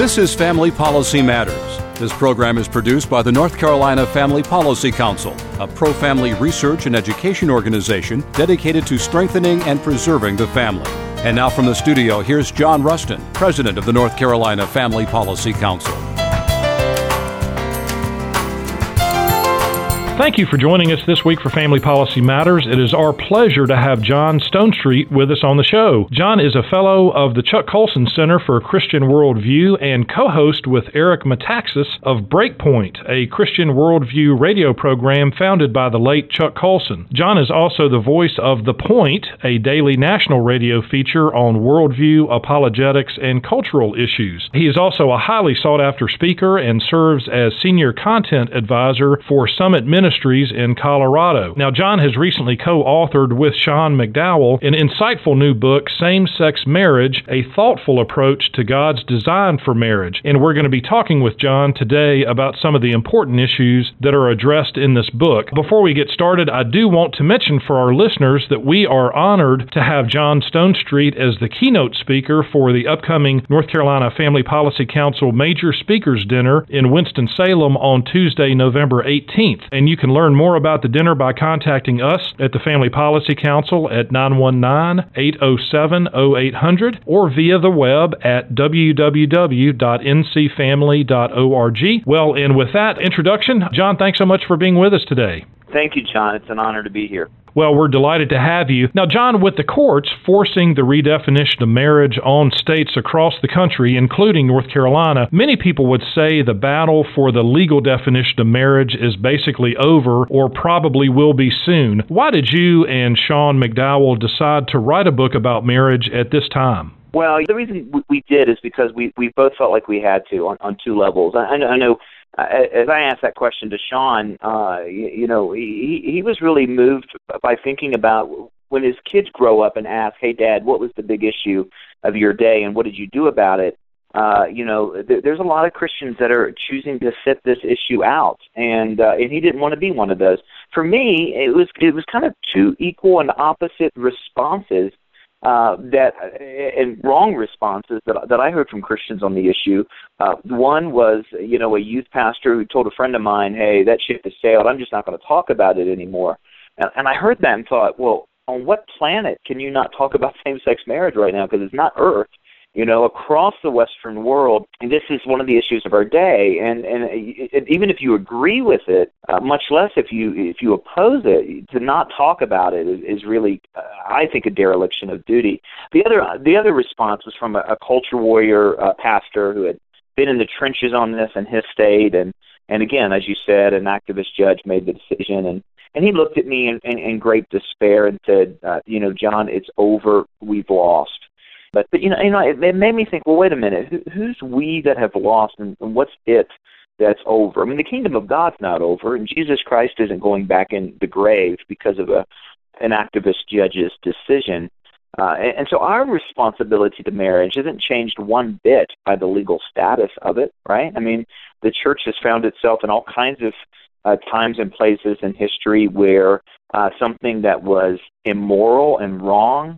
This is Family Policy Matters. This program is produced by the North Carolina Family Policy Council, a pro-family research and education organization dedicated to strengthening and preserving the family. And now from the studio, here's John Rustin, President of the North Carolina Family Policy Council. Thank you for joining us this week for Family Policy Matters. It is our pleasure to have John Stonestreet with us on the show. John is a fellow of the Chuck Colson Center for a Christian Worldview and co-host with Eric Metaxas of Breakpoint, a Christian Worldview radio program founded by the late Chuck Colson. John is also the voice of The Point, a daily national radio feature on worldview, apologetics, and cultural issues. He is also a highly sought-after speaker and serves as senior content advisor for Summit Ministries in Colorado. Now, John has recently co-authored with Sean McDowell an insightful new book, Same-Sex Marriage, A Thoughtful Approach to God's Design for Marriage. And we're going to be talking with John today about some of the important issues that are addressed in this book. Before we get started, I do want to mention for our listeners that we are honored to have John Stonestreet as the keynote speaker for the upcoming North Carolina Family Policy Council Major Speakers Dinner in Winston-Salem on Tuesday, November 18th. And you can learn more about the dinner by contacting us at the Family Policy Council at 919-807-0800 or via the web at www.ncfamily.org. Well, and with that introduction, John, thanks so much for being with us today. Thank you, John. It's an honor to be here. Well, we're delighted to have you. Now, John, with the courts forcing the redefinition of marriage on states across the country, including North Carolina, many people would say the battle for the legal definition of marriage is basically over or probably will be soon. Why did you and Sean McDowell decide to write a book about marriage at this time? Well, the reason we did is because we both felt like we had to on two levels. I know. As I asked that question to Sean, he was really moved by thinking about when his kids grow up and ask, "Hey, Dad, what was the big issue of your day, and what did you do about it?" There's a lot of Christians that are choosing to sit this issue out, and he didn't want to be one of those. For me, it was kind of two equal and opposite responses. And wrong responses that I heard from Christians on the issue. One was, a youth pastor who told a friend of mine, "Hey, that ship has sailed. I'm just not going to talk about it anymore." And I heard that and thought, well, on what planet can you not talk about same-sex marriage right now? Because it's not Earth. Across the Western world, this is one of the issues of our day, and even if you agree with it, much less if you oppose it, to not talk about it is really, I think, a dereliction of duty. The other response was from a culture warrior pastor who had been in the trenches on this in his state, and again, as you said, an activist judge made the decision, and he looked at me in great despair and said, "John, it's over. We've lost." But it made me think, well, wait a minute, who's we that have lost, and what's it that's over? I mean, the kingdom of God's not over, and Jesus Christ isn't going back in the grave because of an activist judge's decision. And so our responsibility to marriage isn't changed one bit by the legal status of it, right? I mean, the church has found itself in all kinds of times and places in history where something that was immoral and wrong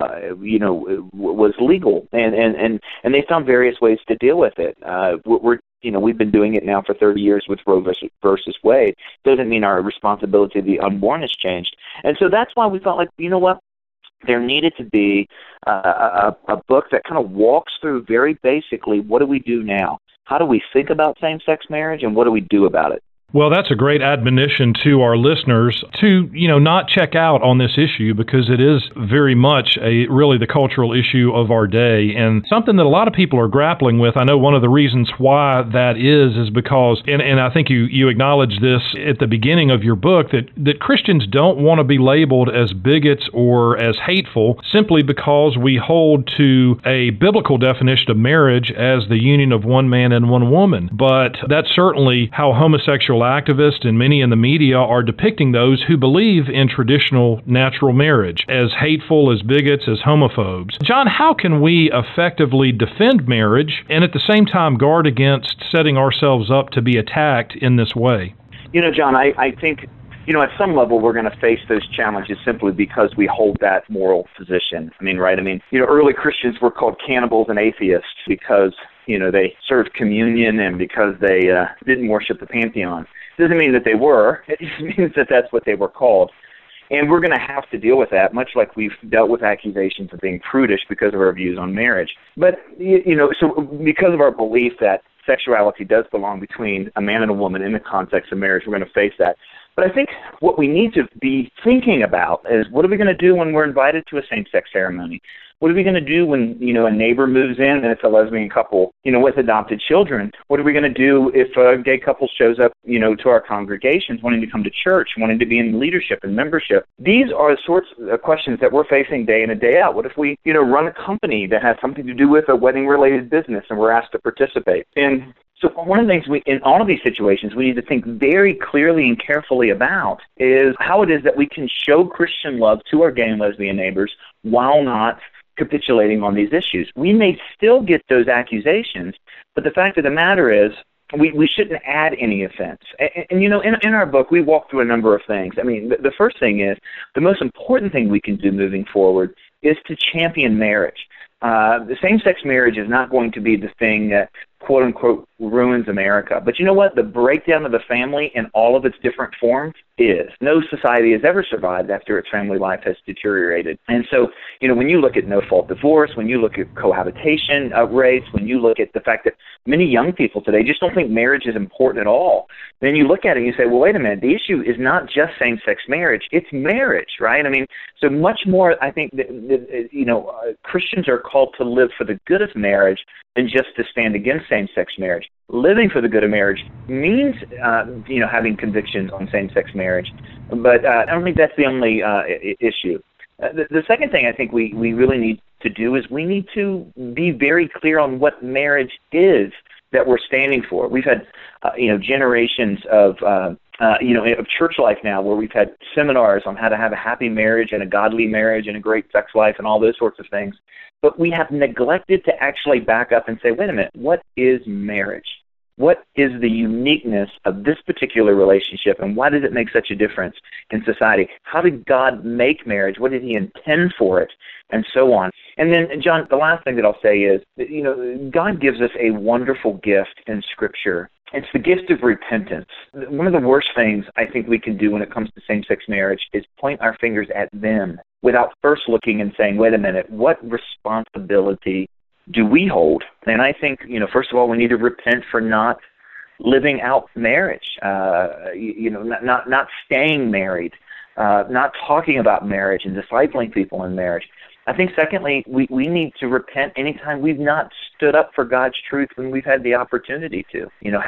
was legal, and they found various ways to deal with it. We've been doing it now for 30 years with Roe versus Wade. Doesn't mean our responsibility to the unborn has changed, and so that's why we felt like, there needed to be a book that kind of walks through very basically, what do we do now? How do we think about same-sex marriage, and what do we do about it? Well, that's a great admonition to our listeners to, not check out on this issue, because it is very much really the cultural issue of our day, and something that a lot of people are grappling with. I know one of the reasons why that is because, and I think you acknowledge this at the beginning of your book, that Christians don't want to be labeled as bigots or as hateful simply because we hold to a biblical definition of marriage as the union of one man and one woman. But that's certainly how homosexual activists and many in the media are depicting those who believe in traditional natural marriage as hateful, as bigots, as homophobes. John, how can we effectively defend marriage and at the same time guard against setting ourselves up to be attacked in this way? John, I think at some level we're going to face those challenges simply because we hold that moral position. Early Christians were called cannibals and atheists because they served communion and because they didn't worship the Pantheon. It doesn't mean that they were. It just means that that's what they were called. And we're going to have to deal with that, much like we've dealt with accusations of being prudish because of our views on marriage. But, so because of our belief that sexuality does belong between a man and a woman in the context of marriage, we're going to face that. But I think what we need to be thinking about is, what are we going to do when we're invited to a same-sex ceremony? What are we going to do when, a neighbor moves in and it's a lesbian couple, with adopted children? What are we going to do if a gay couple shows up, to our congregations, wanting to come to church, wanting to be in leadership and membership? These are the sorts of questions that we're facing day in and day out. What if we, run a company that has something to do with a wedding-related business and we're asked to participate? And so one of the things in all of these situations we need to think very clearly and carefully about is how it is that we can show Christian love to our gay and lesbian neighbors while not capitulating on these issues. We may still get those accusations, but the fact of the matter is we shouldn't add any offense. And in our book, we walk through a number of things. I mean, the first thing is, the most important thing we can do moving forward is to champion marriage. The same-sex marriage is not going to be the thing that, quote-unquote, ruins America. But you know what? The breakdown of the family in all of its different forms is. No society has ever survived after its family life has deteriorated. And so, when you look at no-fault divorce, when you look at cohabitation rates, when you look at the fact that many young people today just don't think marriage is important at all, then you look at it and you say, well, wait a minute, the issue is not just same-sex marriage, it's marriage, right? I mean, so much more, I think, that Christians are called to live for the good of marriage than just to stand against same-sex marriage. Living for the good of marriage means, having convictions on same-sex marriage, but I don't think that's the only issue. The second thing I think we really need to do is we need to be very clear on what marriage is that we're standing for. We've had, generations of church life now where we've had seminars on how to have a happy marriage and a godly marriage and a great sex life and all those sorts of things. But we have neglected to actually back up and say, wait a minute, what is marriage? What is the uniqueness of this particular relationship, and why does it make such a difference in society? How did God make marriage? What did he intend for it? And so on. And then, John, the last thing that I'll say is, God gives us a wonderful gift in Scripture. It's the gift of repentance. One of the worst things I think we can do when it comes to same-sex marriage is point our fingers at them without first looking and saying, wait a minute, what responsibility do we hold? And I think, first of all, we need to repent for not living out marriage, not staying married, not talking about marriage and discipling people in marriage. I think, secondly, we need to repent anytime we've not stood up for God's truth when we've had the opportunity to.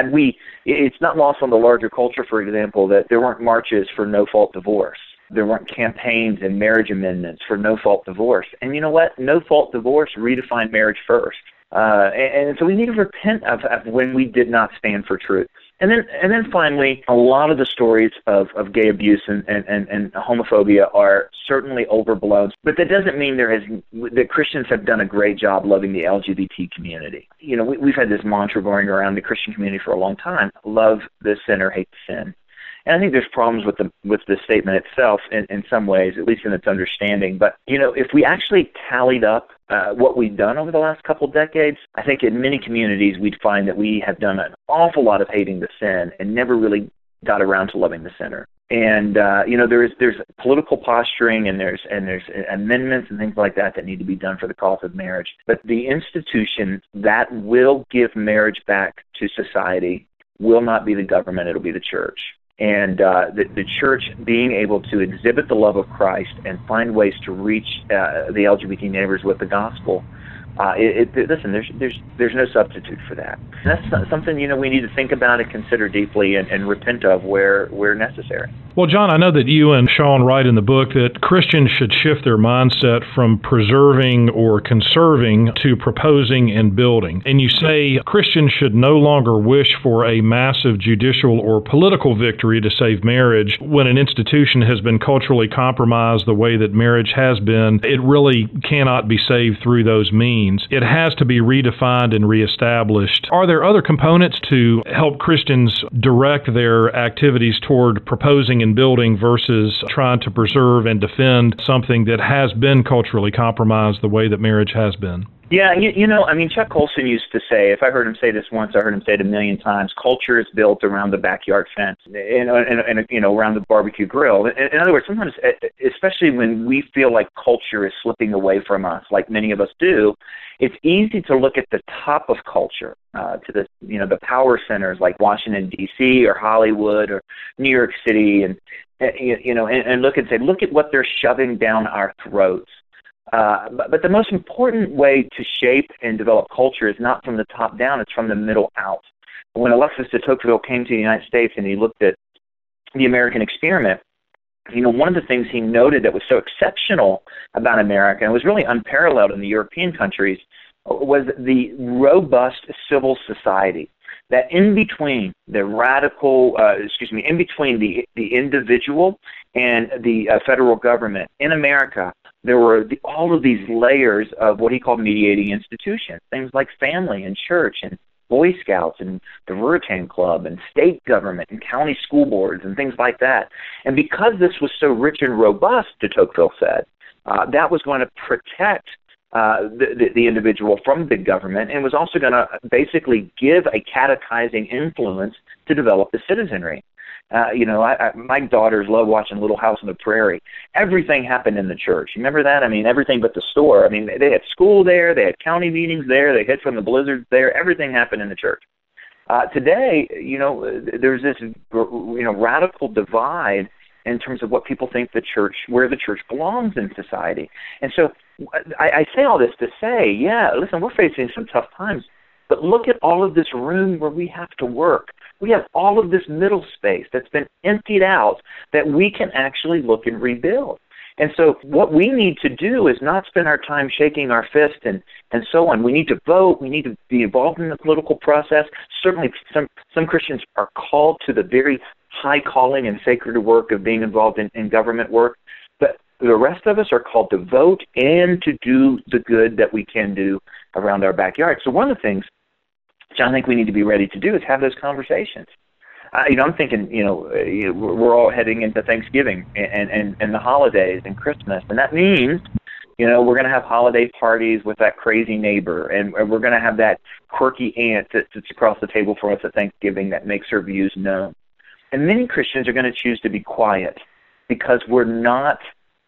It's not lost on the larger culture, for example, that there weren't marches for no-fault divorce. There weren't campaigns and marriage amendments for no-fault divorce. And you know what? No-fault divorce redefined marriage first. And so we need to repent of when we did not stand for truth. And then finally, a lot of the stories of gay abuse and homophobia are certainly overblown. But that doesn't mean that Christians have done a great job loving the LGBT community. We've had this mantra going around the Christian community for a long time: love the sinner, hate the sin. And I think there's problems with the statement itself in some ways, at least in its understanding. But, if we actually tallied up what we've done over the last couple decades, I think in many communities we'd find that we have done an awful lot of hating the sin and never really got around to loving the sinner. And, there's political posturing and there's amendments and things like that need to be done for the cause of marriage. But the institution that will give marriage back to society will not be the government, it'll be the church. And the church being able to exhibit the love of Christ and find ways to reach the LGBT neighbors with the gospel. Listen, there's no substitute for that. And that's something we need to think about and consider deeply and repent of where necessary. Well, John, I know that you and Sean write in the book that Christians should shift their mindset from preserving or conserving to proposing and building. And you say Christians should no longer wish for a massive judicial or political victory to save marriage. When an institution has been culturally compromised the way that marriage has been, it really cannot be saved through those means. It has to be redefined and reestablished. Are there other components to help Christians direct their activities toward proposing and building versus trying to preserve and defend something that has been culturally compromised the way that marriage has been? Yeah, I mean, Chuck Colson used to say, if I heard him say this once, I heard him say it a million times, culture is built around the backyard fence and around the barbecue grill. In other words, sometimes, especially when we feel like culture is slipping away from us, like many of us do, it's easy to look at the top of culture, to the power centers like Washington, D.C. or Hollywood or New York City, and look and say, look at what they're shoving down our throats. But the most important way to shape and develop culture is not from the top down, it's from the middle out. When Alexis de Tocqueville came to the United States and he looked at the American experiment, one of the things he noted that was so exceptional about America, and was really unparalleled in the European countries, was the robust civil society. That in between the in between the individual and the federal government in America, there were all of these layers of what he called mediating institutions, things like family and church and Boy Scouts and the Ruritan Club and state government and county school boards and things like that. And because this was so rich and robust, de Tocqueville said, that was going to protect the individual from big government, and was also going to basically give a catechizing influence to develop the citizenry. My daughters love watching Little House on the Prairie. Everything happened in the church. You remember that? I mean, everything but the store. I mean, they had school there, they had county meetings there, they hid from the blizzards there. Everything happened in the church. Today, there's this, radical divide in terms of what people think where the church belongs in society. And so I say all this to say, listen, we're facing some tough times, but look at all of this room where we have to work. We have all of this middle space that's been emptied out that we can actually look and rebuild. And so what we need to do is not spend our time shaking our fist and so on. We need to vote. We need to be involved in the political process. Certainly some Christians are called to the very high calling and sacred work of being involved in government work. But the rest of us are called to vote and to do the good that we can do around our backyard. So one of the things, John, I think we need to be ready to do is have those conversations. I'm thinking, we're all heading into Thanksgiving and the holidays and Christmas, and that means, we're going to have holiday parties with that crazy neighbor, and we're going to have that quirky aunt that sits across the table from us at Thanksgiving that makes her views known. And many Christians are going to choose to be quiet because we're not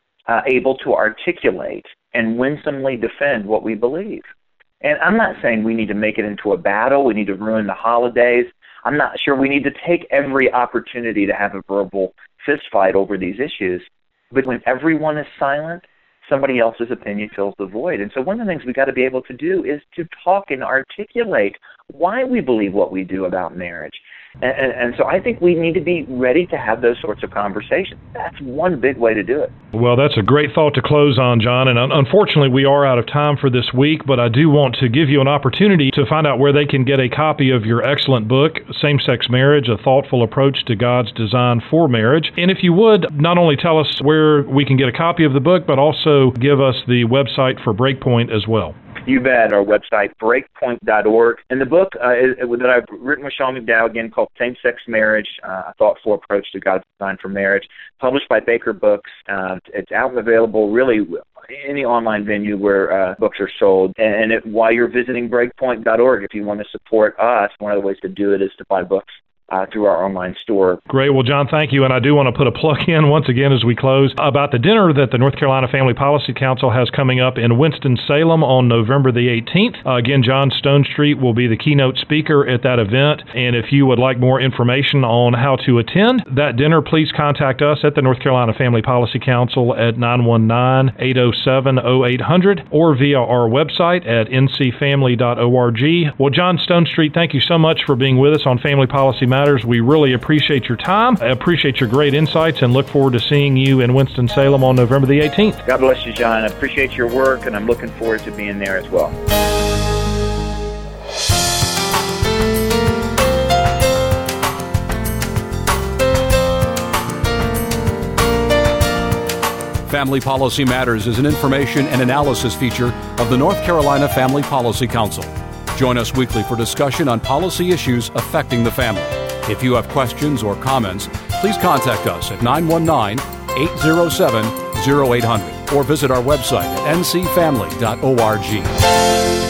able to articulate and winsomely defend what we believe. And I'm not saying we need to make it into a battle. We need to ruin the holidays. I'm not sure we need to take every opportunity to have a verbal fist fight over these issues. But when everyone is silent, somebody else's opinion fills the void. And so one of the things we got to be able to do is to talk and articulate why we believe what we do about marriage. And so I think we need to be ready to have those sorts of conversations. That's one big way to do it. Well, that's a great thought to close on, John. And unfortunately, we are out of time for this week, but I do want to give you an opportunity to find out where they can get a copy of your excellent book, Same-Sex Marriage, A Thoughtful Approach to God's Design for Marriage. And if you would, not only tell us where we can get a copy of the book, but also give us the website for Breakpoint as well. You bet. Our website, breakpoint.org. And the book that I've written with Sean McDowell, again, called Same-Sex Marriage, A Thoughtful Approach to God's Design for Marriage, published by Baker Books. It's out and available really any online venue where books are sold. And while you're visiting breakpoint.org, if you want to support us, one of the ways to do it is to buy books through our online store. Great. Well, John, thank you. And I do want to put a plug in once again as we close about the dinner that the North Carolina Family Policy Council has coming up in Winston-Salem on November the 18th. Again, John Stonestreet will be the keynote speaker at that event. And if you would like more information on how to attend that dinner, please contact us at the North Carolina Family Policy Council at 919-807-0800 or via our website at ncfamily.org. Well, John Stonestreet, thank you so much for being with us on Family Policy Matters. We really appreciate your time. I appreciate your great insights and look forward to seeing you in Winston-Salem on November the 18th. God bless you, John. I appreciate your work, and I'm looking forward to being there as well. Family Policy Matters is an information and analysis feature of the North Carolina Family Policy Council. Join us weekly for discussion on policy issues affecting the family. If you have questions or comments, please contact us at 919-807-0800. or visit our website at ncfamily.org.